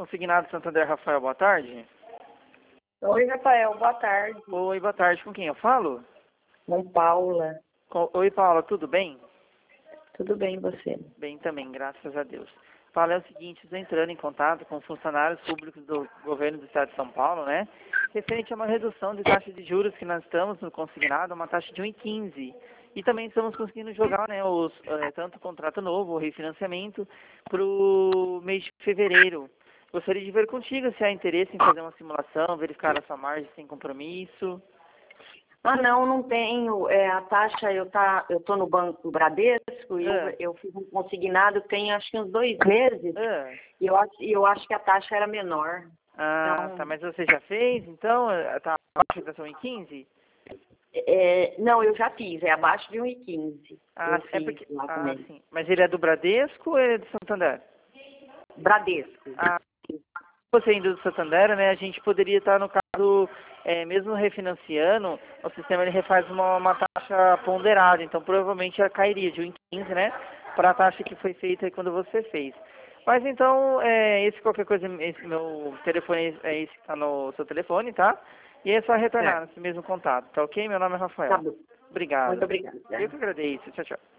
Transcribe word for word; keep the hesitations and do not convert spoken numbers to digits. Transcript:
Consignado Santander, Rafael, boa tarde. Oi, Rafael, boa tarde. Oi, boa tarde. Com quem eu falo? Com Paula. Com... Oi, Paula, tudo bem? Tudo bem, você? Bem também, graças a Deus. Paula, é o seguinte, estou entrando em contato com funcionários públicos do governo do estado de São Paulo, né? Referente a uma redução de taxa de juros que nós estamos no consignado, uma taxa de um vírgula quinze. E também estamos conseguindo jogar, né, os, eh, tanto o contrato novo, o refinanciamento, para o mês de fevereiro. Gostaria de ver contigo se há interesse em fazer uma simulação, verificar a sua margem sem compromisso. Ah, não, não tenho. É, a taxa, eu tá, eu tô no Banco Bradesco e É. eu, eu fiz um consignado tem acho que uns dois meses É. e eu, acho- e eu acho que a taxa era menor. Ah, Então, tá, mas você já fez, então? Está abaixo da sua um vírgula quinze? é, não, eu já fiz, é abaixo de um vírgula quinze. Ah, Eu é fiz porque... lá Ah, também. sim. Mas ele é do Bradesco ou ele é do Santander? Bradesco. Ah, você indo do Santander, né, a gente poderia estar, no caso, é, mesmo refinanciando, o sistema ele refaz uma, uma taxa ponderada, então provavelmente ela cairia de um vírgula quinze, né, para a taxa que foi feita quando você fez. Mas então, é, esse qualquer coisa, esse meu telefone é esse que está no seu telefone, tá? E é só retornar Certo. nesse mesmo contato, tá ok? Meu nome é Tá Rafael. bom. Muito Obrigado. obrigada. Eu que agradeço. Tchau, tchau.